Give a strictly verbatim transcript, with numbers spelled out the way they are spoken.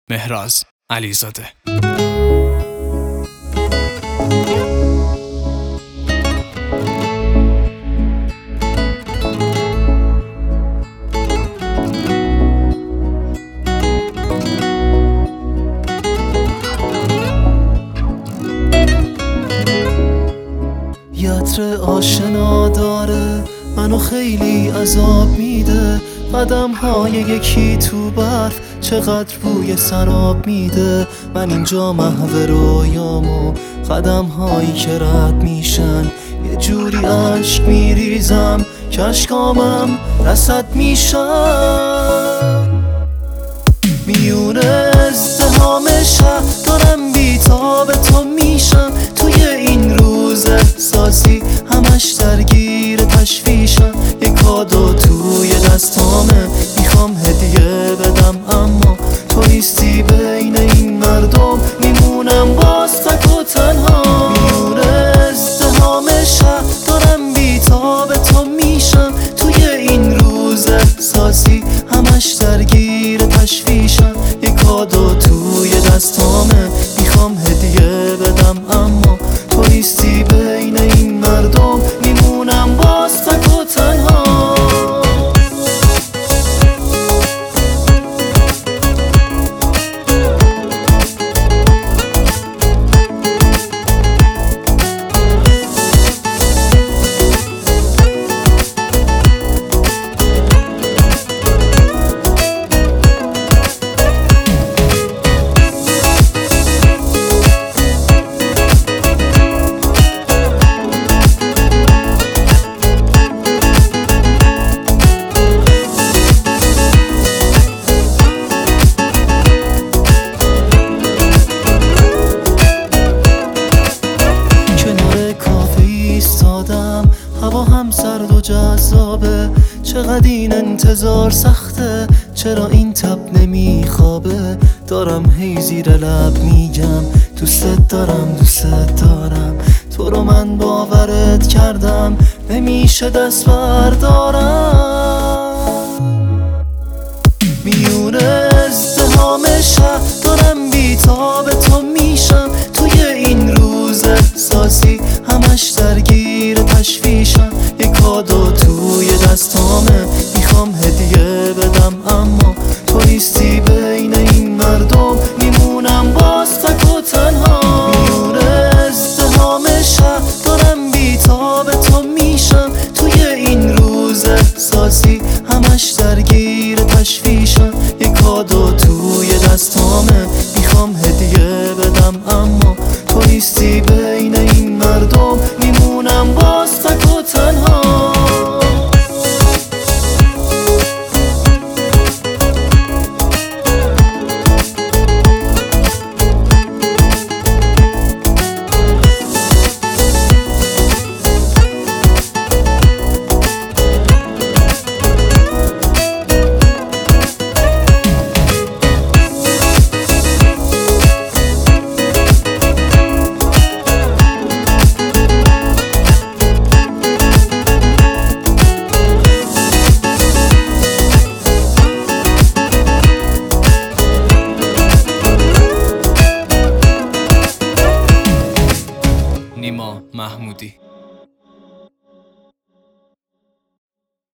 مهراز علیزاده. یه عطر آشنا داره منو خیلی عذاب میده، قدم های یکی تو برف چقدر بوی سراب میده. من اینجا محو رویامو قدم هایی که رد میشن، یه جوری عشق میریزم که اشکامم رصد میشن. میونه ازدهام شهر دارم بیتاب تو میشم، توی این روز احساسی همش درگیر تشویشم. یه کادو توی دستامه میخوام هدیه بدم، اما تو نیستی بین این مردم، میمونم باز تک و تنها. میونه ازدهام شهر دارم بیتاب تو میشم، توی این روز احساسی همش درگیر تشویشم. یه کادو توی دستامه میخوام هدیه بدم، اما تو نیستی بین این مردم، میمونم باز تک و تنها. هوا هم سرد و جذابه، چقدر این انتظار سخته، چرا این تب نمیخوابه. دارم هی زیر لب میگم دوست دارم دوست دارم، تو رو من باورت کردم نمیشه دست بردارم. میونه ازدهام شهر دارم بیتاب تو میشم، توی این روز احساسی همش درگیر تشویشم. یه کادو توی دستامه میخوام هدیه بدم، اما تو نیستی بین این مردم، میمونم باز تک و تنها. میونه ازدهام شهر دارم بیتاب تو میشم، توی این روز احساسی همش درگیر تشویشم. یه کادو توی دستامه میخوام هدیه بدم، اما تو نیستی بین این مردم، میمونم باز تک و تنها. نیما محمودی.